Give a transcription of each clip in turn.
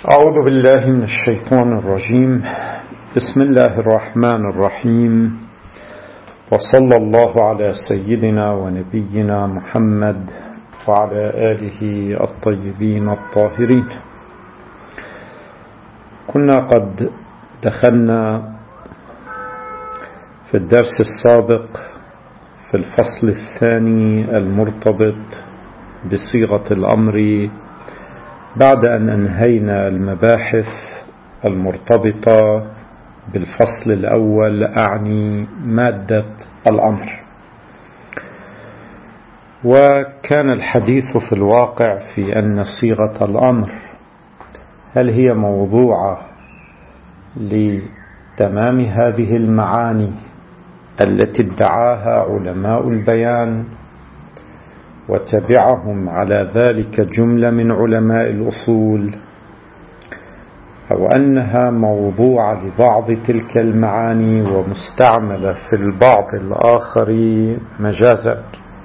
أعوذ بالله من الشيطان الرجيم. بسم الله الرحمن الرحيم، وصلى الله على سيدنا ونبينا محمد وعلى آله الطيبين الطاهرين. كنا قد دخلنا في الدرس السابق في الفصل الثاني المرتبط بصيغة الأمر بعد أن أنهينا المباحث المرتبطة بالفصل الأول، أعني مادة الأمر. وكان الحديث في الواقع في أن صيغة الأمر هل هي موضوعة لتمام هذه المعاني التي ادعاها علماء البيان وتبعهم على ذلك جملة من علماء الأصول، أو أنها موضوعة لبعض تلك المعاني ومستعملة في البعض الآخر مجازا.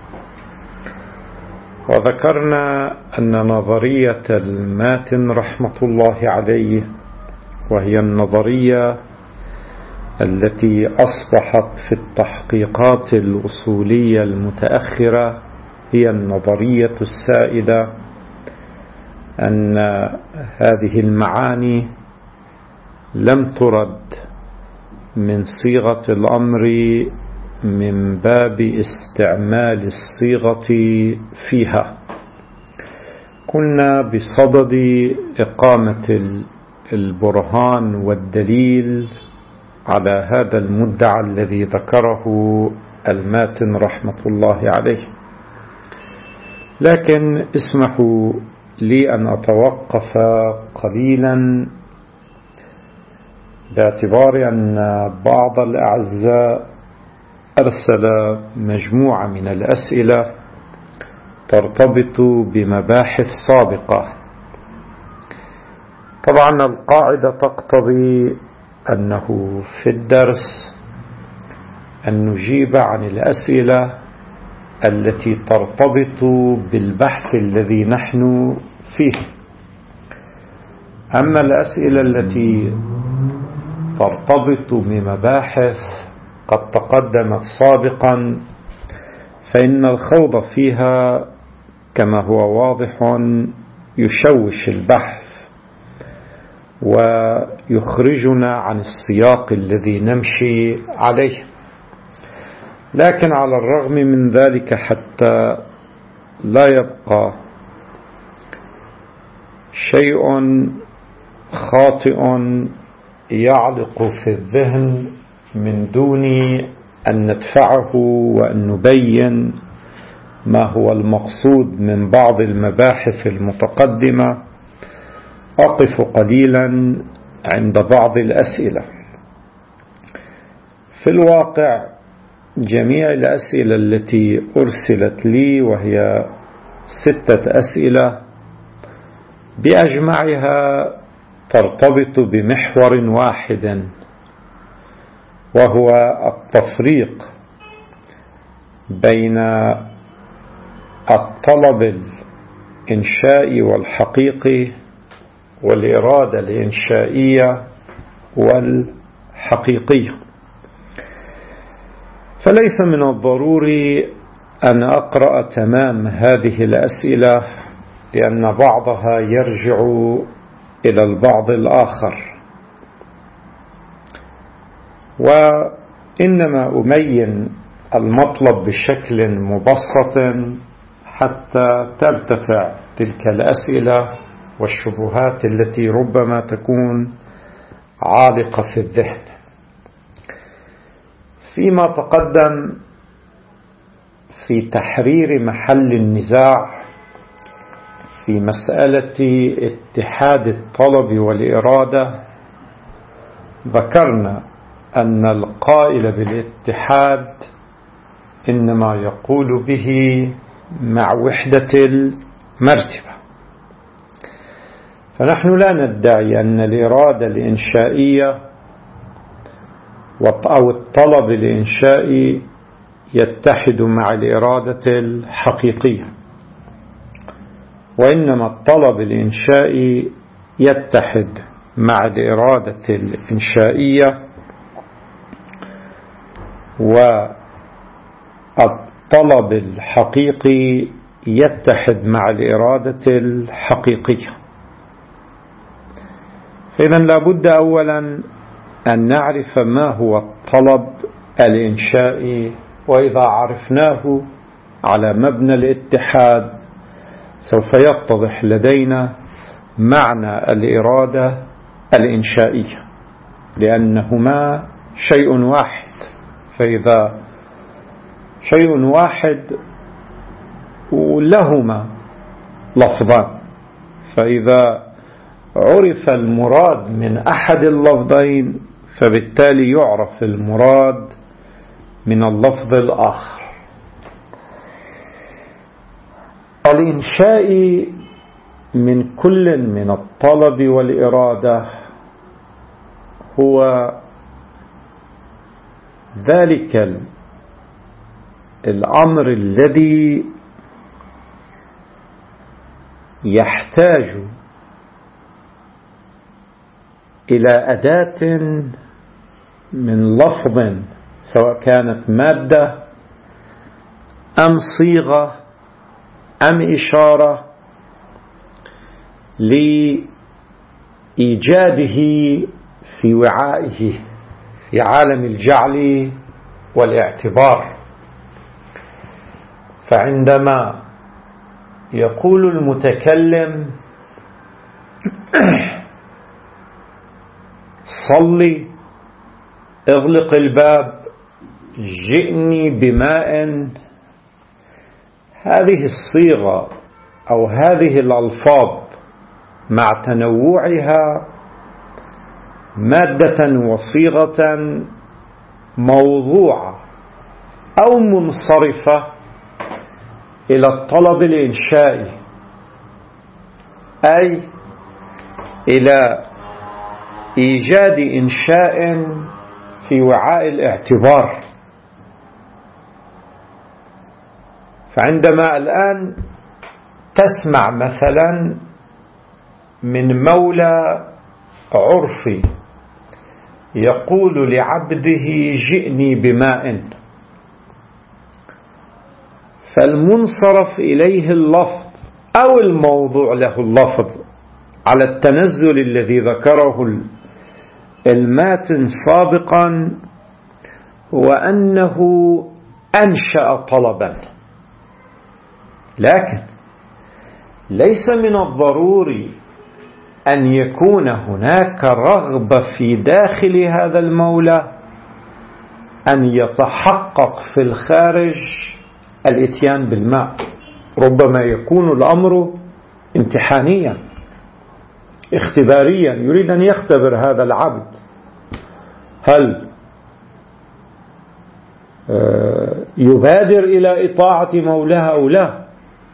وذكرنا أن نظرية الماتن رحمة الله عليه، وهي النظرية التي أصبحت في التحقيقات الأصولية المتأخرة هي النظرية السائدة، أن هذه المعاني لم ترد من صيغة الأمر من باب استعمال الصيغة فيها. كنا بصدد إقامة البرهان والدليل على هذا المدعى الذي ذكره الماتن رحمة الله عليه، لكن اسمحوا لي أن أتوقف قليلا باعتبار أن بعض الأعزاء أرسل مجموعة من الأسئلة ترتبط بمباحث سابقة. طبعا القاعدة تقتضي أنه في الدرس أن نجيب عن الأسئلة التي ترتبط بالبحث الذي نحن فيه. أما الأسئلة التي ترتبط بمباحث قد تقدمت سابقا فإن الخوض فيها كما هو واضح يشوش البحث ويخرجنا عن السياق الذي نمشي عليه. لكن على الرغم من ذلك، حتى لا يبقى شيء خاطئ يعلق في الذهن من دون أن ندفعه وأن نبين ما هو المقصود من بعض المباحث المتقدمة، أقف قليلا عند بعض الأسئلة. في الواقع جميع الأسئلة التي أرسلت لي، وهي 6 أسئلة، بأجمعها ترتبط بمحور واحد، وهو التفريق بين الطلب الإنشائي والحقيقي والإرادة الإنشائية والحقيقية. فليس من الضروري أن أقرأ تمام هذه الأسئلة، لأن بعضها يرجع إلى البعض الآخر، وإنما أبين المطلب بشكل مبسط حتى ترتفع تلك الأسئلة والشبهات التي ربما تكون عالقة في الذهن. فيما تقدم في تحرير محل النزاع في مسألة اتحاد الطلب والإرادة، ذكرنا أن القائل بالاتحاد إنما يقول به مع وحدة المرتبة. فنحن لا ندعي أن الإرادة الإنشائية أو الطلب الإنشائي يتحد مع الإرادة الحقيقية، وإنما الطلب الإنشائي يتحد مع الإرادة الإنشائية، والطلب الحقيقي يتحد مع الإرادة الحقيقية. إذا لابد أولا أن نعرف ما هو الطلب الإنشائي، وإذا عرفناه على مبنى الاتحاد سوف يتضح لدينا معنى الإرادة الإنشائية، لأنهما شيء واحد. فإذا شيء واحد ولهما لفظان، فإذا عرف المراد من أحد اللفظين فبالتالي يعرف المراد من اللفظ الآخر. الإنشاء من كل من الطلب والإرادة هو ذلك الأمر الذي يحتاج إلى أداة من لفظ، سواء كانت مادة أم صيغة أم إشارة، لإيجاده في وعائه في عالم الجعل والاعتبار. فعندما يقول المتكلم صلي، اغلق الباب، جئني بماء، هذه الصيغة أو هذه الألفاظ مع تنوعها مادة وصيغة موضوعة أو منصرفة إلى الطلب الإنشائي، أي إلى إيجاد إنشاء في وعاء الاعتبار. فعندما الآن تسمع مثلا من مولى عرفي يقول لعبده جئني بماء، فالمنصرف إليه اللفظ أو الموضوع له اللفظ على التنزل الذي ذكره الماتن سابقا، هو أنه أنشأ طلبا، لكن ليس من الضروري أن يكون هناك رغبة في داخل هذا المولى أن يتحقق في الخارج الإتيان بالماء. ربما يكون الأمر امتحانيا اختباريا، يريد أن يختبر هذا العبد هل يبادر إلى إطاعة مولاه أو لا،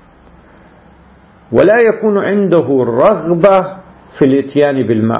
ولا يكون عنده الرغبة في الإتيان بالماء.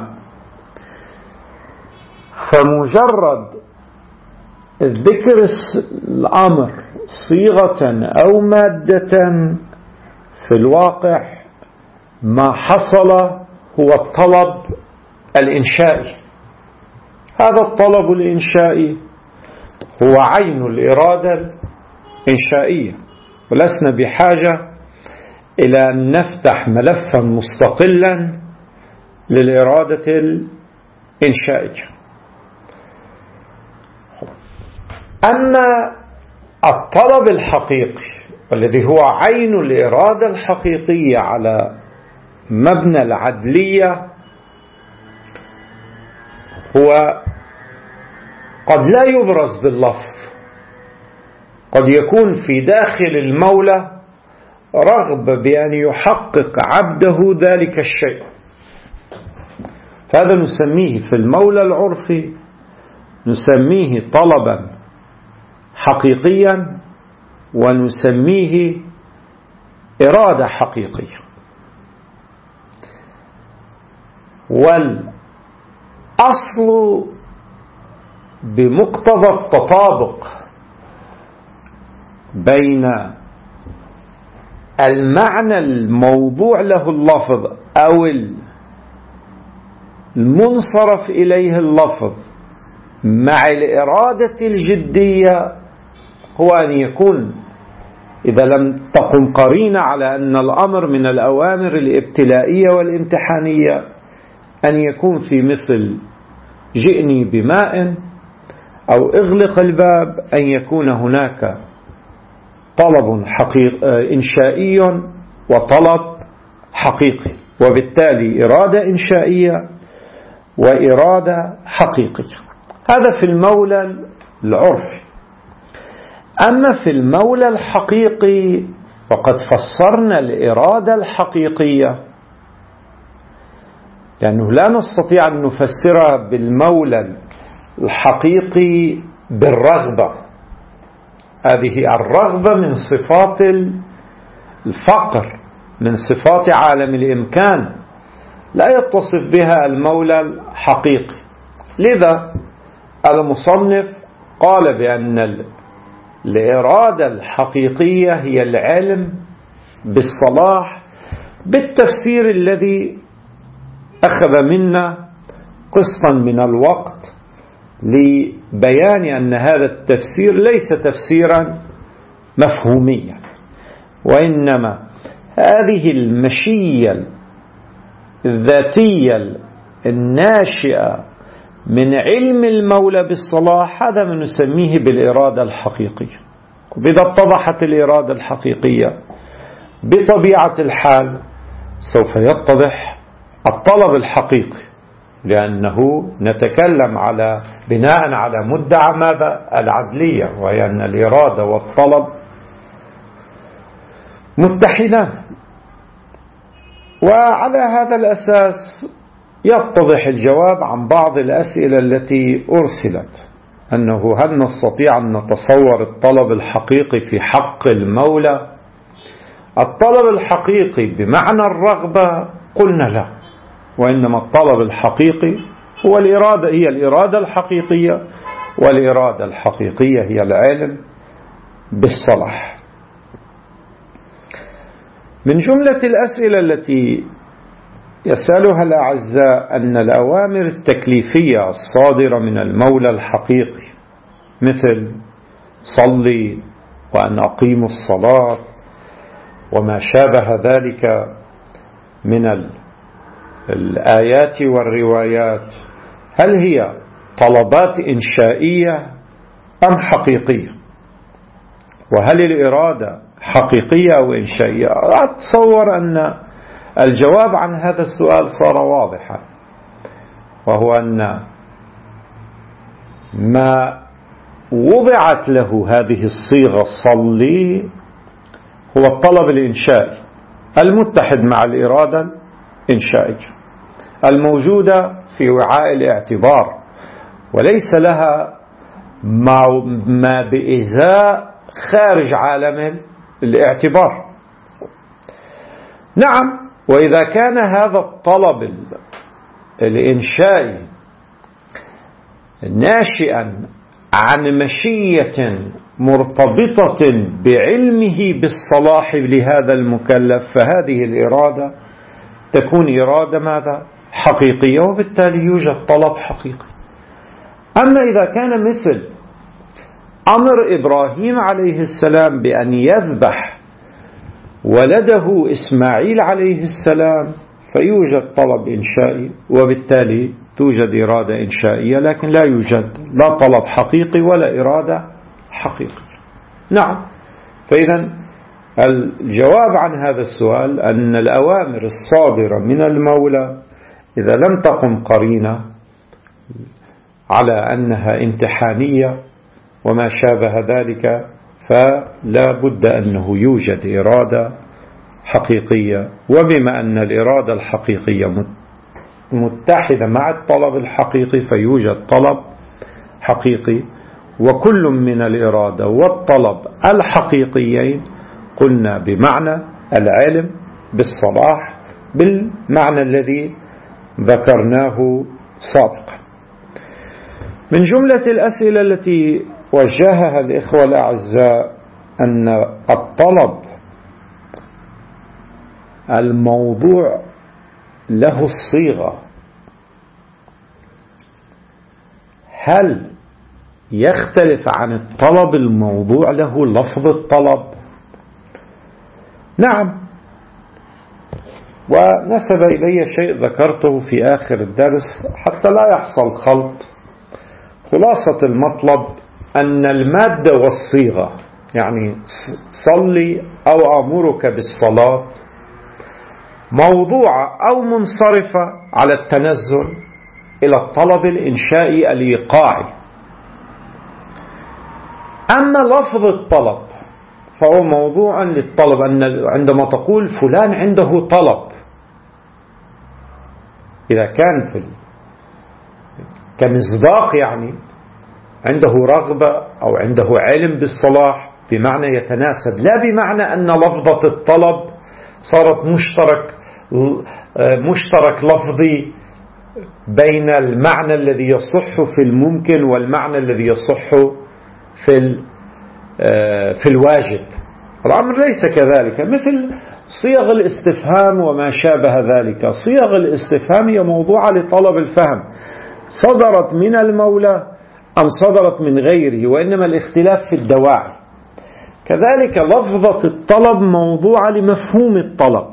فمجرد ذكر الأمر صيغة أو مادة في الواقع ما حصل هو الطلب الإنشائي. هذا الطلب الإنشائي هو عين الإرادة الإنشائية، ولسنا بحاجة إلى أن نفتح ملفا مستقلا للإرادة الإنشائية. أما الطلب الحقيقي والذي هو عين الإرادة الحقيقية على مبنى العدلية، هو قد لا يبرز باللفظ، قد يكون في داخل المولى رغبة بأن يحقق عبده ذلك الشيء. فهذا نسميه في المولى العرفي نسميه طلبا حقيقيا، ونسميه إرادة حقيقية. والأصل بمقتضى التطابق بين المعنى الموضوع له اللفظ أو المنصرف إليه اللفظ مع الإرادة الجدية هو أن يكون، إذا لم تقم قرينة على أن الأمر من الأوامر الابتلائية والامتحانية، أن يكون في مثل جئني بماء أو اغلق الباب، أن يكون هناك طلب إنشائي وطلب حقيقي، وبالتالي إرادة إنشائية وإرادة حقيقية. هذا في المولى العرفي. أما في المولى الحقيقي فقد فسرنا الإرادة الحقيقية، لأنه لا نستطيع أن نفسرها بالمولى الحقيقي بالرغبة. هذه الرغبة من صفات الفقر، من صفات عالم الإمكان، لا يتصف بها المولى الحقيقي. لذا المصنف قال بأن الإرادة الحقيقية هي العلم بالصلاح، بالتفسير الذي أخذ منا قسطا من الوقت لبيان أن هذا التفسير ليس تفسيرا مفهوميا، وإنما هذه المشية الذاتية الناشئة من علم المولى بالصلاح، هذا ما نسميه بالإرادة الحقيقية. وإذا اتضحت الإرادة الحقيقية بطبيعة الحال سوف يتضح الطلب الحقيقي، لأنه نتكلم على بناء على مدعى ماذا؟ العدلية، وهي أن الإرادة والطلب متحدان. وعلى هذا الأساس يتضح الجواب عن بعض الأسئلة التي أرسلت، أنه هل نستطيع أن نتصور الطلب الحقيقي في حق المولى؟ الطلب الحقيقي بمعنى الرغبة قلنا لا، وإنما الطلب الحقيقي هو الإرادة، هي الإرادة الحقيقية، والإرادة الحقيقية هي العلم بالصلاح. من جملة الأسئلة التي يسألها الأعزاء أن الأوامر التكليفية الصادرة من المولى الحقيقي مثل صلي وأن أقيم الصلاة وما شابه ذلك من الآيات والروايات، هل هي طلبات إنشائية أم حقيقية؟ وهل الإرادة حقيقية أو إنشائية؟ أتصور أن الجواب عن هذا السؤال صار واضحا، وهو أن ما وضعت له هذه الصيغة صلي هو الطلب الإنشائي المتحد مع الإرادة الإنشائية الموجودة في وعاء الاعتبار، وليس لها ما بإزاء خارج عالم الاعتبار. نعم، وإذا كان هذا الطلب الإنشائي ناشئا عن مشية مرتبطة بعلمه بالصلاح لهذا المكلف، فهذه الإرادة تكون إرادة ماذا؟ حقيقية، وبالتالي يوجد طلب حقيقي. أما إذا كان مثل أمر إبراهيم عليه السلام بأن يذبح ولده إسماعيل عليه السلام، فيوجد طلب إنشائي، وبالتالي توجد إرادة إنشائية، لكن لا يوجد لا طلب حقيقي ولا إرادة حقيقية. نعم، فإذا الجواب عن هذا السؤال أن الأوامر الصادرة من المولى إذا لم تقم قرينة على أنها امتحانية وما شابه ذلك، فلا بد أنه يوجد إرادة حقيقية. وبما أن الإرادة الحقيقية متحدة مع الطلب الحقيقي فيوجد طلب حقيقي، وكل من الإرادة والطلب الحقيقيين قلنا بمعنى العلم بالصلاح بالمعنى الذي ذكرناه سابقا. من جملة الأسئلة التي وجهها الإخوة الأعزاء أن الطلب الموضوع له الصيغة هل يختلف عن الطلب الموضوع له لفظ الطلب؟ نعم. ونسب إلي شيء ذكرته في آخر الدرس حتى لا يحصل خلط. خلاصة المطلب أن المادة والصيغة، يعني صلي أو أمرك بالصلاة، موضوعة أو منصرفة على التنزل إلى الطلب الإنشائي الإيقاعي. أما لفظ الطلب فهو موضوع للطلب. أن عندما تقول فلان عنده طلب، إذا كان كمصداق يعني عنده رغبة أو عنده علم بالصلاح بمعنى يتناسب، لا بمعنى أن لفظة الطلب صارت مشترك لفظي بين المعنى الذي يصح في الممكن والمعنى الذي يصح في الواجب. الأمر ليس كذلك. مثل صيغ الاستفهام وما شابه ذلك. صيغ الاستفهام هي موضوعة لطلب الفهم، صدرت من المولى أم صدرت من غيره، وإنما الاختلاف في الدواعي. كذلك لفظة الطلب موضوعة لمفهوم الطلب،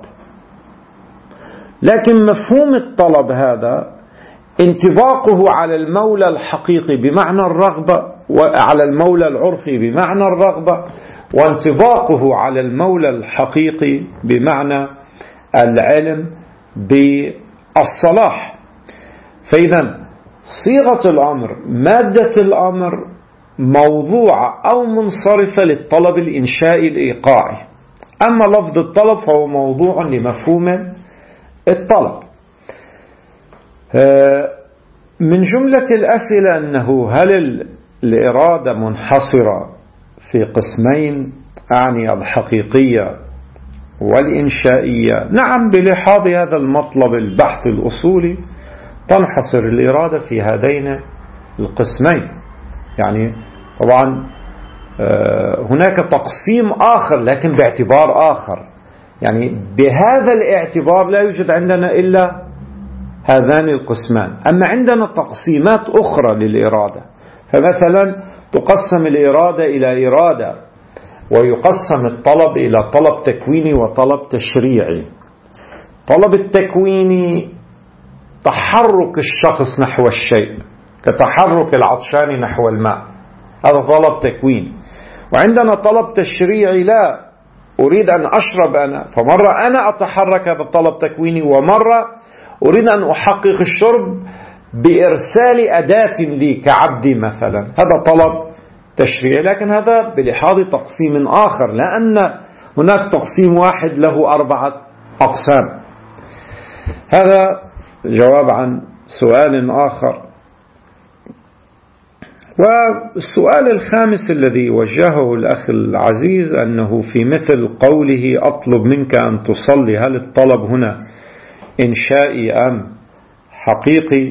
لكن مفهوم الطلب هذا انطباقه على المولى الحقيقي بمعنى الرغبة، وعلى المولى العرفي بمعنى الرغبة، وانطباقه على المولى الحقيقي بمعنى العلم بالصلاح. فإذا صيغة الأمر، مادة الأمر، موضوعة أو منصرفة للطلب الإنشائي الإيقاعي. أما لفظ الطلب فهو موضوع لمفهوم الطلب. من جملة الأسئلة أنه هل الإرادة منحصرة في قسمين، أعني الحقيقية والإنشائية؟ نعم، بلحاظ هذا المطلب البحث الأصولي تنحصر الإرادة في هذين القسمين. يعني طبعا هناك تقسيم آخر لكن باعتبار آخر، يعني بهذا الاعتبار لا يوجد عندنا إلا هذان القسمان. أما عندنا تقسيمات أخرى للإرادة، فمثلا تقسم الإرادة إلى إرادة، ويقسم الطلب إلى طلب تكويني وطلب تشريعي. طلب التكويني تحرك الشخص نحو الشيء، كتحرك العطشان نحو الماء، هذا طلب تكويني. وعندنا طلب تشريعي، لا أريد أن أشرب أنا، فمرة أنا أتحرك، هذا طلب تكويني، ومرة أريد أن أحقق الشرب بإرسال أداة لي كعبدي مثلا، هذا طلب تشريعي. لكن هذا بلحاظ تقسيم آخر، لأن هناك تقسيم واحد له 4 أقسام. هذا جواب عن سؤال آخر. والسؤال الخامس الذي وجهه الأخ العزيز أنه في مثل قوله أطلب منك أن تصلي، هل الطلب هنا إنشائي أم حقيقي؟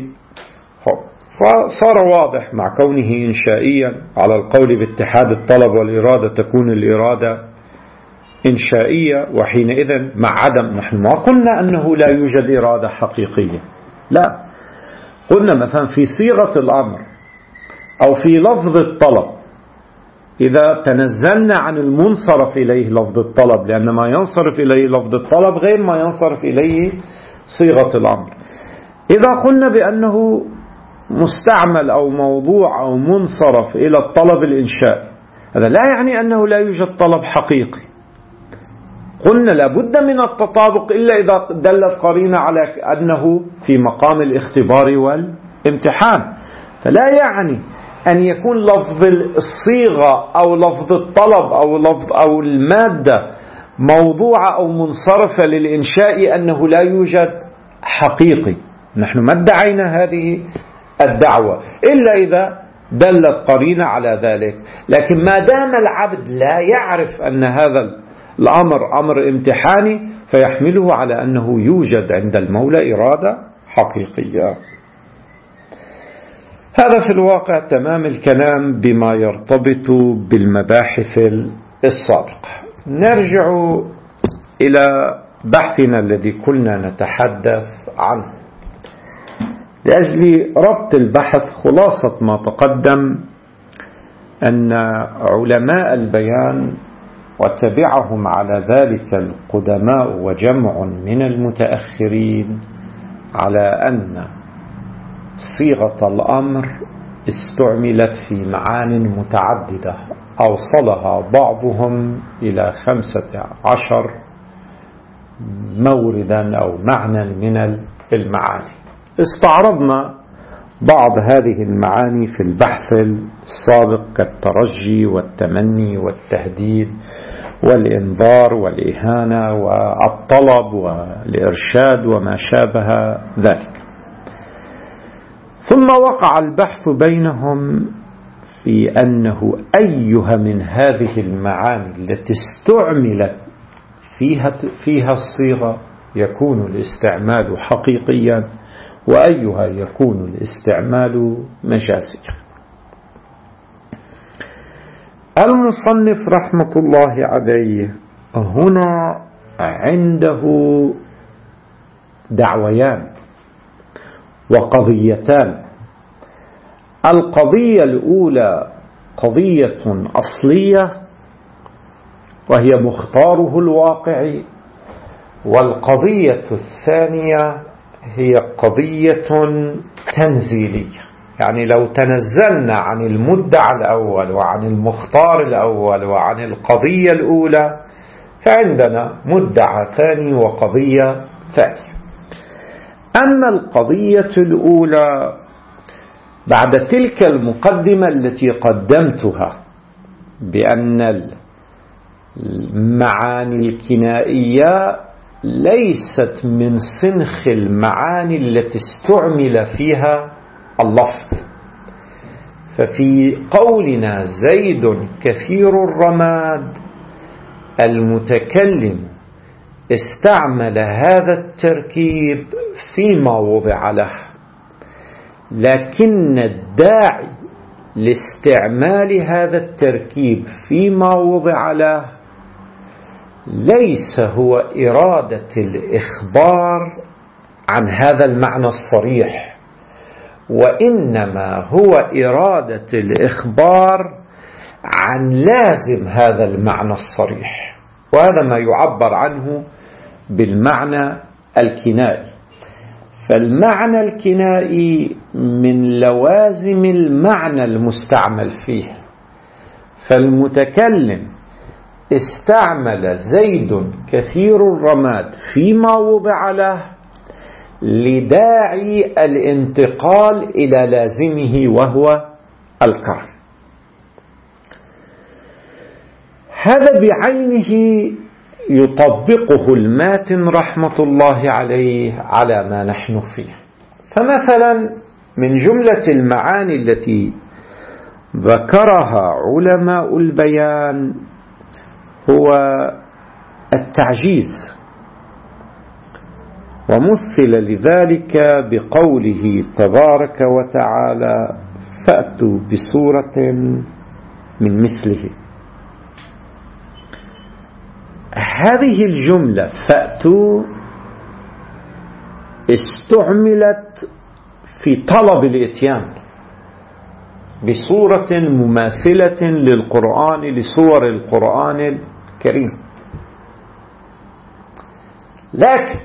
فصار واضح مع كونه إنشائيا على القول باتحاد الطلب والإرادة تكون الإرادة إنشائية، وحينئذ مع عدم، نحن ما قلنا أنه لا يوجد إرادة حقيقية، لا، قلنا مثلا في صيغة الأمر أو في لفظ الطلب إذا تنزلنا عن المنصرف إليه لفظ الطلب، لأن ما ينصرف إليه لفظ الطلب غير ما ينصرف إليه صيغة الأمر. إذا قلنا بأنه مستعمل أو موضوع أو منصرف إلى الطلب الإنشائي، هذا لا يعني أنه لا يوجد طلب حقيقي. قلنا لابد من التطابق إلا إذا دلت قرينة على أنه في مقام الاختبار والامتحان. فلا يعني أن يكون لفظ الصيغة أو لفظ الطلب أو المادة موضوعة أو منصرفة للإنشاء أنه لا يوجد حقيقي. نحن ما ادعينا هذه الدعوة إلا إذا دلت قرينة على ذلك. لكن ما دام العبد لا يعرف أن هذا الأمر أمر امتحاني فيحمله على أنه يوجد عند المولى إرادة حقيقية. هذا في الواقع تمام الكلام بما يرتبط بالمباحث السابقة. نرجع إلى بحثنا الذي كنا نتحدث عنه. لأجل ربط البحث خلاصة ما تقدم أن علماء البيان وتبعهم على ذلك القدماء وجمع من المتأخرين على أن صيغة الأمر استعملت في معان متعددة أوصلها بعضهم إلى 15 موردا أو معنى من المعاني. استعرضنا بعض هذه المعاني في البحث السابق كالترجي والتمني والتهديد والإنذار والإهانة والطلب والإرشاد وما شابه ذلك. ثم وقع البحث بينهم في أنه أيها من هذه المعاني التي استعملت فيها الصيغة يكون الاستعمال حقيقيا وأيها يكون الاستعمال مجازيا. المصنف رحمة الله عليه هنا عنده دعويان وقضيتان. القضية الأولى قضية أصلية وهي مختاره الواقعي، والقضية الثانية هي قضية تنزيلية، يعني لو تنزلنا عن المدعى الأول وعن المختار الأول وعن القضية الأولى فعندنا مدعى ثاني وقضية ثانية. أما القضية الأولى بعد تلك المقدمة التي قدمتها بأن المعاني الكنائية ليست من سنخ المعاني التي استعمل فيها اللفظ، ففي قولنا زيد كثير الرماد المتكلم استعمل هذا التركيب فيما وضع له، لكن الداعي لاستعمال هذا التركيب فيما وضع له ليس هو إرادة الإخبار عن هذا المعنى الصريح، وإنما هو إرادة الإخبار عن لازم هذا المعنى الصريح، وهذا ما يعبر عنه بالمعنى الكنائي. فالمعنى الكنائي من لوازم المعنى المستعمل فيه، فالمتكلم استعمل زيد كثير الرماد فيما وضع له لداعي الانتقال إلى لازمه وهو الكرم. هذا بعينه يطبقه الماتن رحمة الله عليه على ما نحن فيه. فمثلا من جملة المعاني التي ذكرها علماء البيان هو التعجيز، ومثل لذلك بقوله تبارك وتعالى فأتوا بسورة من مثله. هذه الجملة فأتوا استعملت في طلب الإتيان بصورة مماثلة للقرآن لصور القرآن الكريم، لكن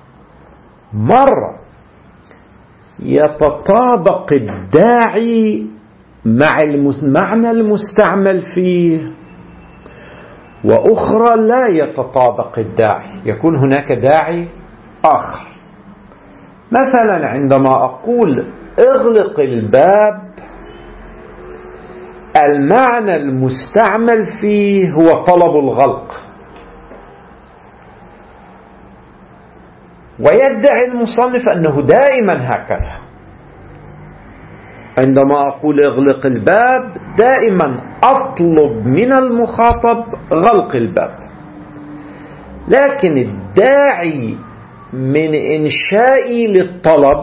مرة يتطابق الداعي مع المعنى المستعمل فيه، وأخرى لا يتطابق الداعي، يكون هناك داعي آخر. مثلا عندما أقول اغلق الباب المعنى المستعمل فيه هو طلب الغلق، ويدعي المصنف أنه دائما هكذا. عندما أقول اغلق الباب دائما أطلب من المخاطب غلق الباب، لكن الداعي من إنشائي للطلب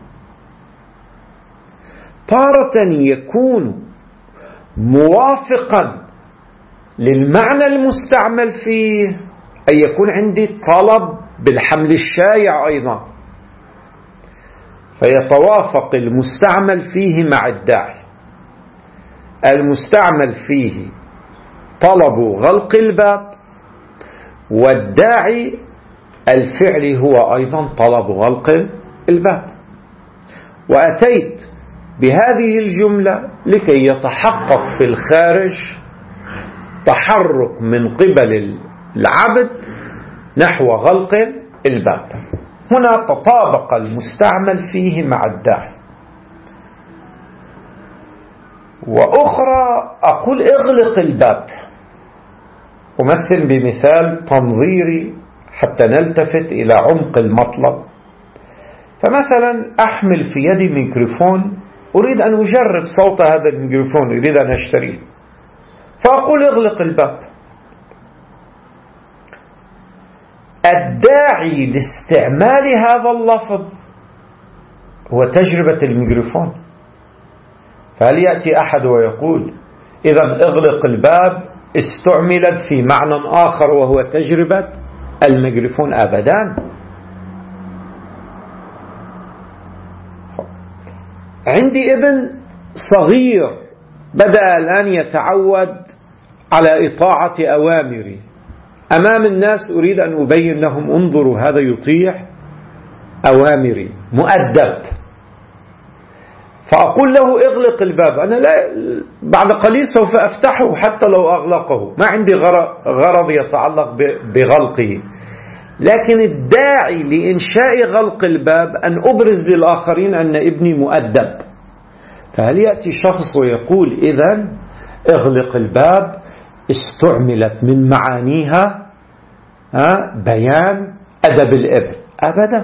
تارة يكون موافقا للمعنى المستعمل فيه، أي يكون عندي طلب بالحمل الشائع أيضا، فيتوافق المستعمل فيه مع الداعي. المستعمل فيه طلب غلق الباب، والداعي الفعل هو أيضا طلب غلق الباب. وأتيت بهذه الجملة لكي يتحقق في الخارج تحرك من قبل العبد نحو غلق الباب. هنا تطابق المستعمل فيه مع الداعي. وأخرى أقول اغلق الباب، أمثل بمثال تنظيري حتى نلتفت إلى عمق المطلب. فمثلا أحمل في يدي ميكروفون، أريد أن أجرب صوت هذا الميكروفون، أريد أن أشتريه، فأقول اغلق الباب. الداعي لاستعمال هذا اللفظ هو تجربة الميكروفون. فهل يأتي أحد ويقول إذا اغلق الباب استعملت في معنى آخر وهو تجربة الميكروفون؟ أبدا. عندي ابن صغير بدأ الآن يتعود على إطاعة أوامري، أمام الناس أريد أن أبين لهم انظروا هذا يطيع أوامري، مؤدب. فأقول له اغلق الباب، أنا لا بعد قليل سوف أفتحه حتى لو أغلقه، ما عندي غرض يتعلق بغلقه. لكن الداعي لإنشاء غلق الباب أن أبرز للآخرين أن ابني مؤدب. فهل يأتي شخص ويقول إذن اغلق الباب استعملت من معانيها بيان أدب الابن؟ أبدا.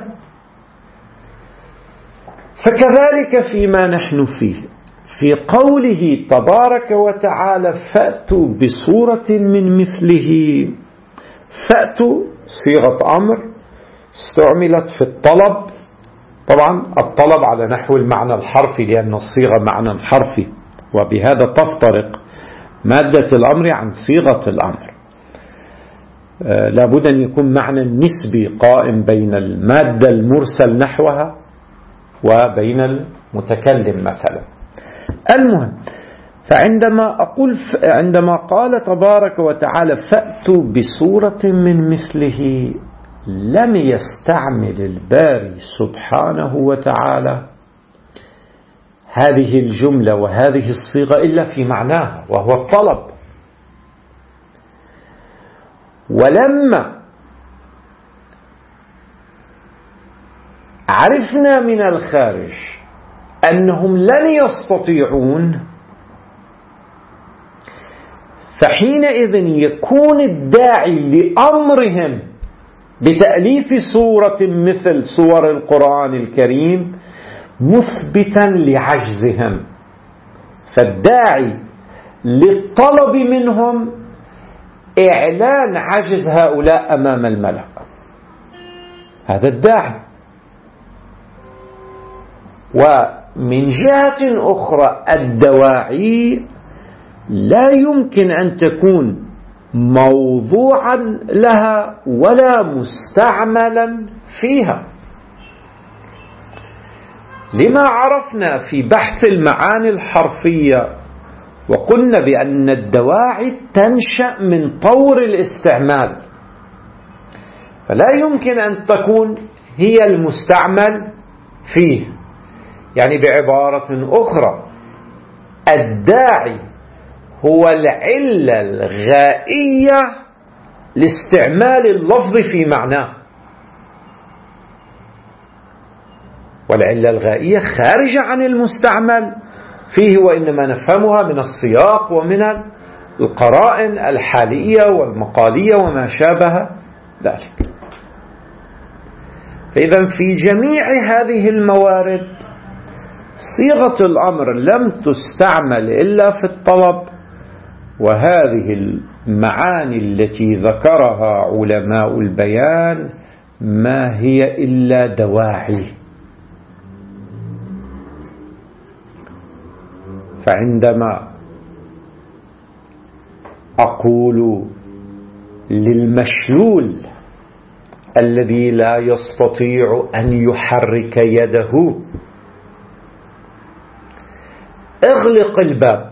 فكذلك فيما نحن فيه، في قوله تبارك وتعالى فأتوا بصورة من مثله، فأتوا صيغة أمر استعملت في الطلب. طبعا الطلب على نحو المعنى الحرفي لأن الصيغة معنى حرفي، وبهذا تفترق مادة الأمر عن صيغة الأمر. لابد أن يكون معنى نسبي قائم بين المادة المرسل نحوها وبين المتكلم مثلا. المهم، عندما قال تبارك وتعالى فأتوا بصورة من مثله، لم يستعمل الباري سبحانه وتعالى هذه الجملة وهذه الصيغة إلا في معناها وهو الطلب. ولما عرفنا من الخارج أنهم لن يستطيعون، فحينئذ يكون الداعي لأمرهم بتأليف سورة مثل سور القرآن الكريم مثبتا لعجزهم. فالداعي للطلب منهم إعلان عجز هؤلاء أمام الملأ، هذا الداعي. ومن جهة أخرى الدواعي لا يمكن أن تكون موضوعا لها ولا مستعملا فيها، لما عرفنا في بحث المعاني الحرفية وقلنا بأن الدواعي تنشأ من طور الاستعمال، فلا يمكن أن تكون هي المستعمل فيه. يعني بعبارة أخرى الداعي هو العلة الغائية لاستعمال اللفظ في معناه، والعلة الغائية خارجة عن المستعمل فيه، وإنما نفهمها من السياق ومن القرائن الحالية والمقالية وما شابه ذلك. فإذا في جميع هذه الموارد صيغة الأمر لم تستعمل إلا في الطلب، وهذه المعاني التي ذكرها علماء البيان ما هي إلا دواعي. فعندما أقول للمشلول الذي لا يستطيع أن يحرك يده. اغلق الباب.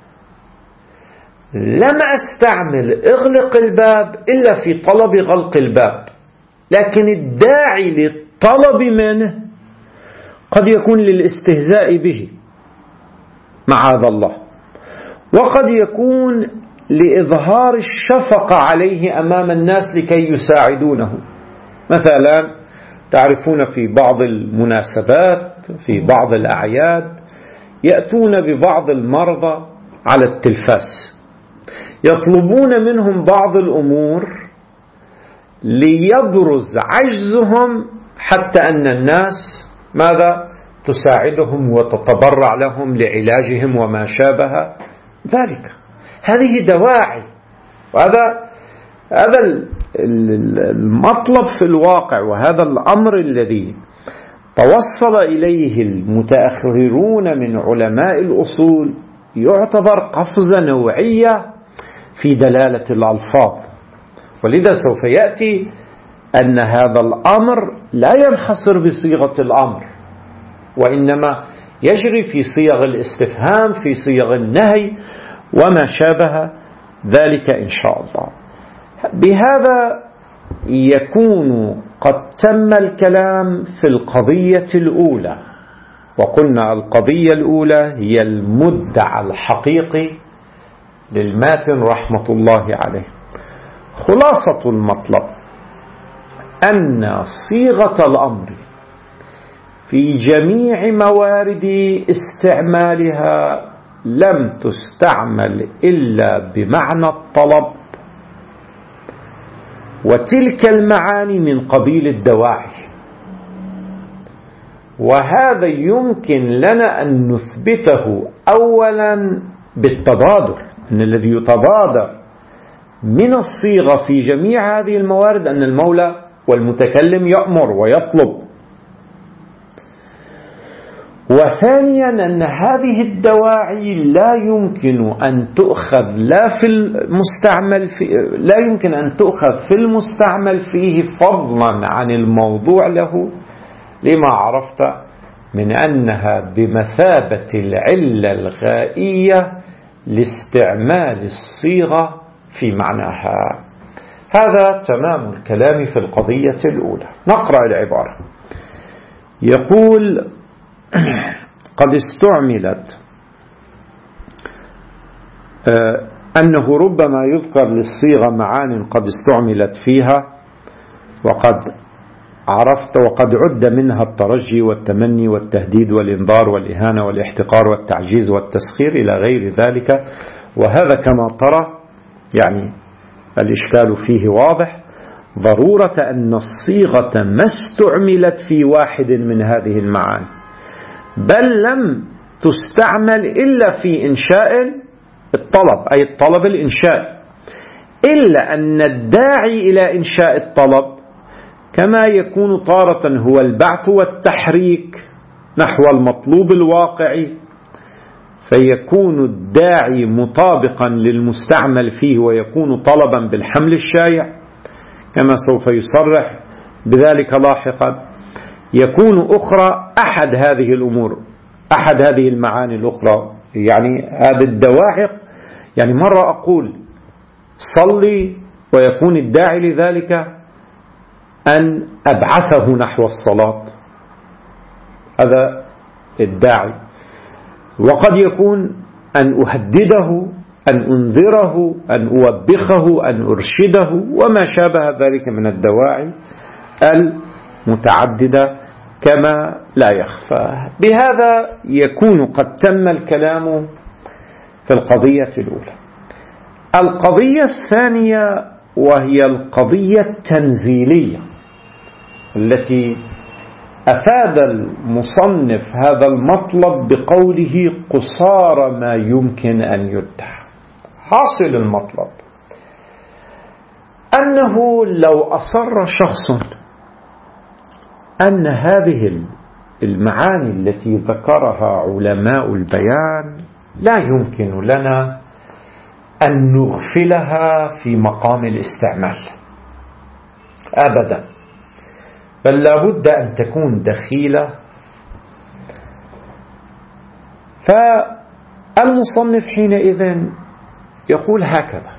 لم أستعمل اغلق الباب إلا في طلب غلق الباب، لكن الداعي للطلب منه قد يكون للاستهزاء به معاذ الله، وقد يكون لإظهار الشفقة عليه أمام الناس لكي يساعدونه. مثلا تعرفون في بعض المناسبات في بعض الأعياد يأتون ببعض المرضى على التلفاز يطلبون منهم بعض الأمور ليبرز عجزهم، حتى أن الناس ماذا تساعدهم وتتبرع لهم لعلاجهم وما شابه ذلك. هذه دواعي، وهذا المطلب في الواقع، وهذا الأمر الذي توصل إليه المتأخرون من علماء الأصول يعتبر قفزة نوعية في دلالة الألفاظ. ولذا سوف يأتي أن هذا الأمر لا ينحصر بصيغة الأمر، وإنما يجري في صيغ الاستفهام، في صيغ النهي وما شابه ذلك إن شاء الله. بهذا يكون قد تم الكلام في القضية الأولى، وقلنا القضية الأولى هي المدعى الحقيقي للماتن رحمة الله عليه. خلاصة المطلب أن صيغة الأمر في جميع موارد استعمالها لم تستعمل إلا بمعنى الطلب، وتلك المعاني من قبيل الدواعي. وهذا يمكن لنا أن نثبته أولا بالتبادر، أن الذي يتبادر من الصيغة في جميع هذه الموارد أن المولى والمتكلم يأمر ويطلب. وثانيا أن هذه الدواعي لا يمكن أن تؤخذ في المستعمل فيه فضلا عن الموضوع له، لما عرفت من أنها بمثابة العلة الغائية لاستعمال الصيغة في معناها. هذا تمام الكلام في القضية الأولى. نقرأ العبارة. يقول: قد استعملت، أنه ربما يذكر للصيغة معان قد استعملت فيها، وقد عرفت وقد عد منها الترجي والتمني والتهديد والإنذار والإهانة والاحتقار والتعجيز والتسخير إلى غير ذلك. وهذا كما ترى يعني الإشكال فيه واضح، ضرورة أن الصيغة ما استعملت في واحد من هذه المعاني، بل لم تستعمل إلا في إنشاء الطلب، أي الطلب الإنشاء، إلا أن الداعي إلى إنشاء الطلب كما يكون تارة هو البعث والتحريك نحو المطلوب الواقعي، فيكون الداعي مطابقا للمستعمل فيه ويكون طلبا بالحمل الشائع كما سوف يصرح بذلك لاحقا. يكون أخرى أحد هذه الأمور، أحد هذه المعاني الأخرى، يعني هذه الدواعي. يعني مرة أقول صلي ويكون الداعي لذلك أن أبعثه نحو الصلاة، هذا الداعي. وقد يكون أن أهدده، أن أنذره، أن أوبخه، أن أرشده وما شابه ذلك من الدواعي المتعددة كما لا يخفى. بهذا يكون قد تم الكلام في القضية الأولى. القضية الثانية وهي القضية التنزيلية التي أفاد المصنف هذا المطلب بقوله قصار ما يمكن أن يدعى. حاصل المطلب أنه لو أصر شخص أن هذه المعاني التي ذكرها علماء البيان لا يمكن لنا أن نغفلها في مقام الاستعمال أبدا، بل لابد أن تكون دخيلة. فالمصنف حينئذ يقول هكذا: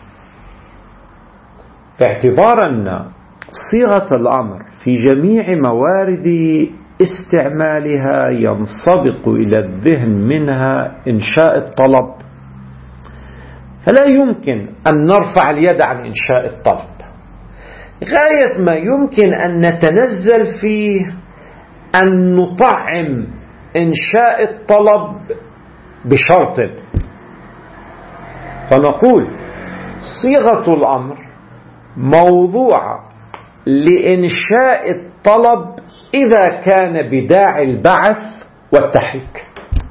باعتبار أن صيغة الأمر في جميع موارد استعمالها ينسبق إلى الذهن منها إنشاء الطلب، فلا يمكن أن نرفع اليد عن إنشاء الطلب. غاية ما يمكن أن نتنزل فيه أن نطعم إنشاء الطلب بشرط، فنقول صيغة الأمر موضوعة لإنشاء الطلب إذا كان بداعي البعث والتحريك.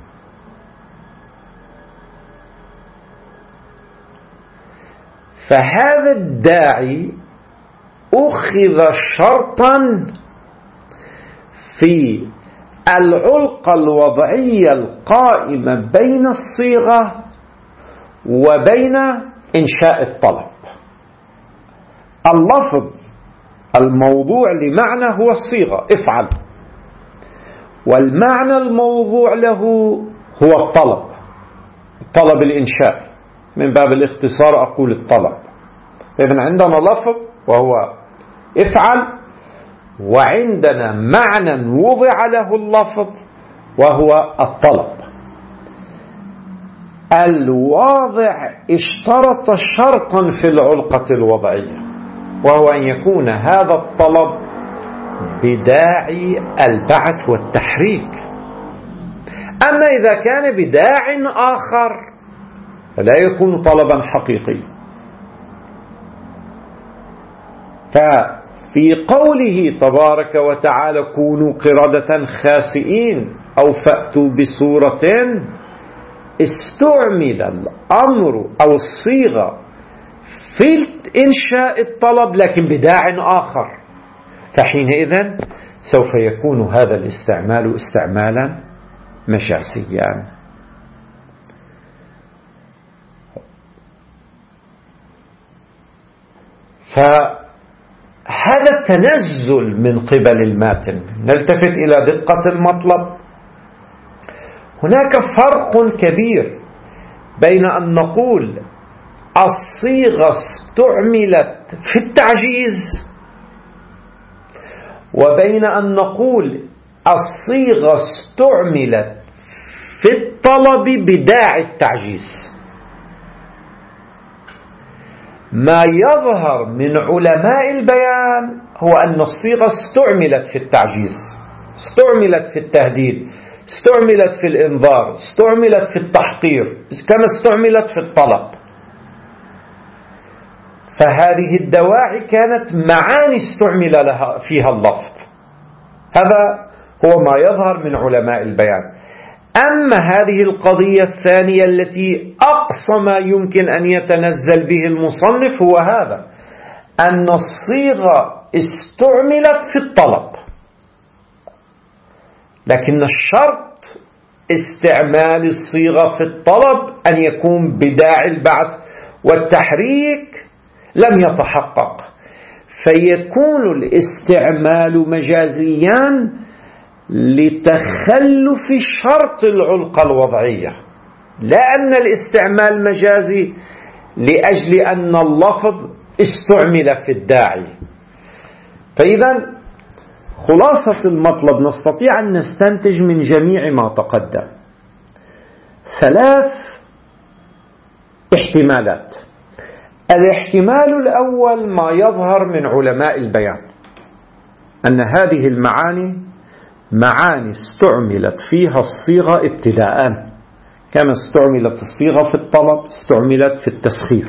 فهذا الداعي أخذ شرطا في العلقة الوضعية القائمة بين الصيغة وبين إنشاء الطلب. اللفظ الموضوع لمعنى هو الصيغة افعل، والمعنى الموضوع له هو الطلب الإنشائي، من باب الاختصار أقول الطلب. إذن عندنا لفظ وهو افعل، وعندنا معنى وضع له اللفظ وهو الطلب. الواضع اشترط شرطا في العلقة الوضعية، وهو أن يكون هذا الطلب بداعي البعث والتحريك. أما إذا كان بداع آخر فلا يكون طلبا حقيقيا. ففي قوله تبارك وتعالى كونوا قردة خاسئين أو فأتوا بسورة، استعمل الأمر أو الصيغة في إنشاء الطلب لكن بداع آخر، فحينئذ سوف يكون هذا الاستعمال استعمالا مجازيا. فهذا التنزل من قبل الماتن. نلتفت إلى دقة المطلب. هناك فرق كبير بين أن نقول الصيغة استعملت في التعجيز وبين أن نقول الصيغة استعملت في الطلب بداعي التعجيز. ما يظهر من علماء البيان هو أن الصيغة استعملت في التعجيز، استعملت في التهديد، استعملت في الإنذار، استعملت في التحقير، كما استعملت في الطلب. فهذه الدواعي كانت معاني استعمل لها فيها اللفظ. هذا هو ما يظهر من علماء البيان. أما هذه القضية الثانية التي أقصى ما يمكن أن يتنزل به المصنف هو هذا، أن الصيغة استعملت في الطلب، لكن الشرط استعمال الصيغة في الطلب أن يكون بداعي البعث والتحريك لم يتحقق، فيكون الاستعمال مجازيا لتخلف شرط العلقة الوضعية، لا أن الاستعمال مجازي لأجل أن اللفظ استعمل في الداعي. فإذا خلاصة المطلب نستطيع أن نستنتج من جميع ما تقدم 3 احتمالات. الاحتمال الأول ما يظهر من علماء البيان، أن هذه المعاني معاني استعملت فيها الصيغة ابتداء، كما استعملت الصيغة في الطلب استعملت في التسخير.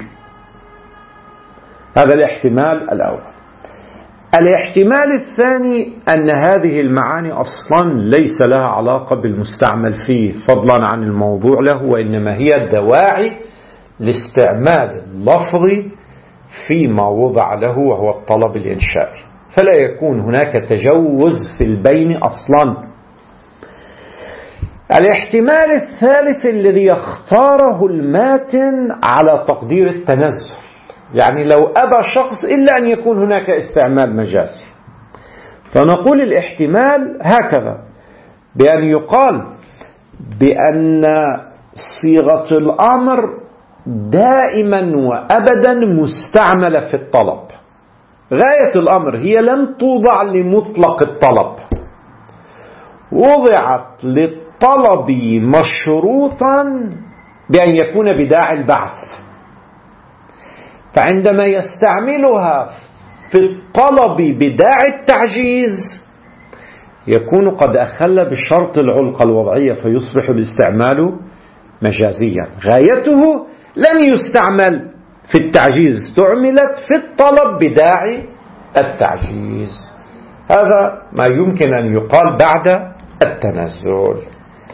هذا الاحتمال الأول. الاحتمال الثاني أن هذه المعاني أصلا ليس لها علاقة بالمستعمل فيه فضلا عن الموضوع له، وإنما هي دواعي لاستعمال اللفظ فيما وضع له وهو الطلب الإنشائي، فلا يكون هناك تجوز في البين أصلا. الاحتمال الثالث الذي يختاره الماتن على تقدير التنزل، يعني لو أبى شخص إلا أن يكون هناك استعمال مجازي، فنقول الاحتمال هكذا، بأن يقال بأن صيغة الأمر دائما وأبدا مستعملة في الطلب. غاية الأمر هي لم توضع لمطلق الطلب، وضعت للطلب مشروطا بأن يكون بداعي البعث. فعندما يستعملها في الطلب بداعي التعجيز يكون قد أخل بشرط العلقة الوضعية، فيصبح الاستعمال مجازيا. غايته لم يستعمل في التعجيز، استعملت في الطلب بداعي التعجيز. هذا ما يمكن أن يقال بعد التنزل.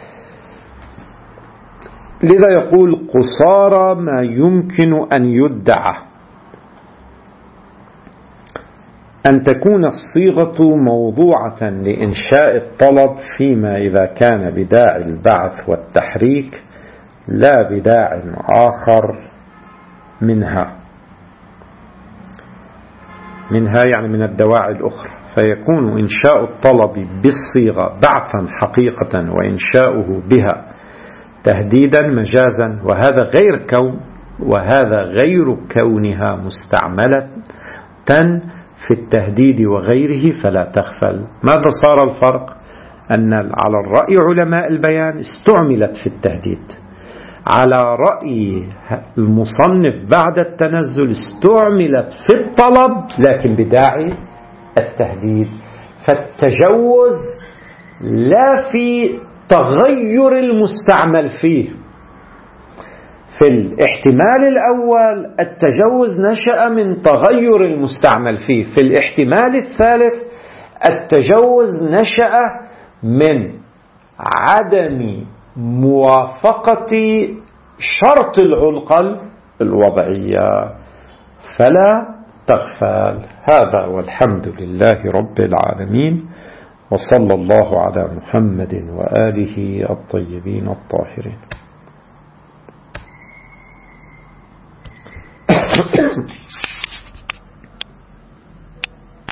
لذا يقول قصارى ما يمكن أن يدعى أن تكون الصيغة موضوعة لإنشاء الطلب فيما إذا كان بداعي البعث والتحريك لا بداع آخر منها يعني من الدواعي الأخرى، فيكون إنشاء الطلب بالصيغة بعثا حقيقة وإنشاؤه بها تهديدا مجازا، وهذا غير كونها مستعملة في التهديد وغيره فلا تغفل. ماذا صار الفرق؟ أن على الرأي علماء البيان استعملت في التهديد، على رأي المصنف بعد التنزل استعملت في الطلب لكن بداعي التهديد. فالتجوز لا في تغير المستعمل فيه. في الاحتمال الأول التجوز نشأ من تغير المستعمل فيه، في الاحتمال الثالث التجوز نشأ من عدم موافقة شرط العلقة الوضعية فلا تغفل. هذا والحمد لله رب العالمين، وصلى الله على محمد وآله الطيبين الطاهرين.